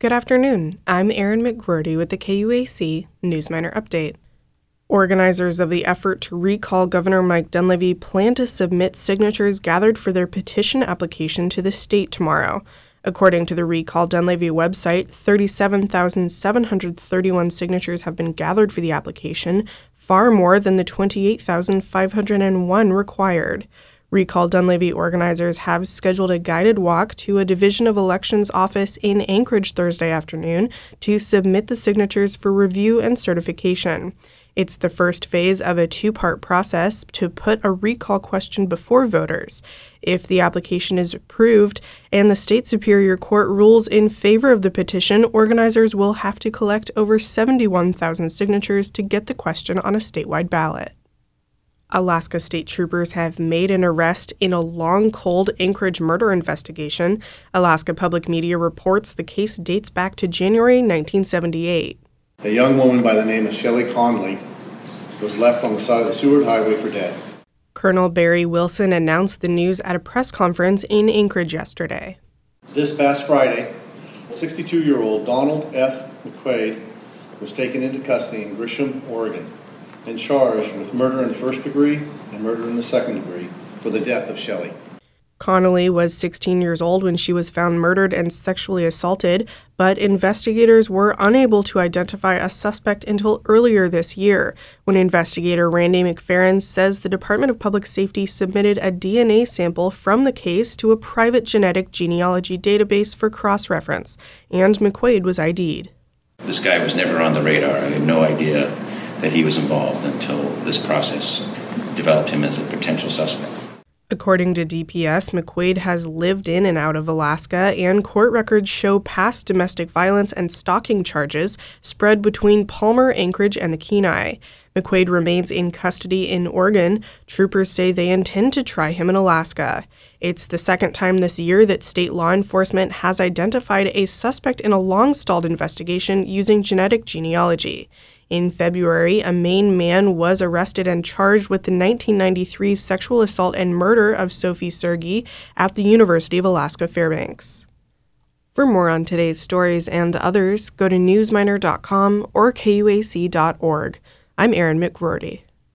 Good afternoon. I'm Erin McGroarty with the KUAC Newsminer Update. Organizers of the effort to recall Governor Mike Dunleavy plan to submit signatures gathered for their petition application to the state tomorrow. According to the Recall Dunleavy website, 37,731 signatures have been gathered for the application, far more than the 28,501 required. Recall Dunleavy organizers have scheduled a guided walk to a Division of Elections office in Anchorage Thursday afternoon to submit the signatures for review and certification. It's the first phase of a two-part process to put a recall question before voters. If the application is approved and the state Superior Court rules in favor of the petition, organizers will have to collect over 71,000 signatures to get the question on a statewide ballot. Alaska state troopers have made an arrest in a long, cold Anchorage murder investigation. Alaska Public Media reports the case dates back to January 1978. A young woman by the name of Shelley Conley was left on the side of the Seward Highway for dead. Colonel Barry Wilson announced the news at a press conference in Anchorage yesterday. This past Friday, 62-year-old Donald F. McQuaid was taken into custody in Grisham, Oregon, and charged with murder in the first degree and murder in the second degree for the death of Shelley. Connolly was 16 years old when she was found murdered and sexually assaulted, but investigators were unable to identify a suspect until earlier this year, when investigator Randy McFerrin says the Department of Public Safety submitted a DNA sample from the case to a private genetic genealogy database for cross-reference, and McQuaid was ID'd. This guy was never on the radar. I had no idea that he was involved until this process developed him as a potential suspect. According to DPS, McQuaid has lived in and out of Alaska, and court records show past domestic violence and stalking charges spread between Palmer, Anchorage, and the Kenai. McQuaid remains in custody in Oregon. Troopers say they intend to try him in Alaska. It's the second time this year that state law enforcement has identified a suspect in a long-stalled investigation using genetic genealogy. In February, a Maine man was arrested and charged with the 1993 sexual assault and murder of Sophie Sergey at the University of Alaska Fairbanks. For more on today's stories and others, go to newsminer.com or KUAC.org. I'm Erin McGroarty.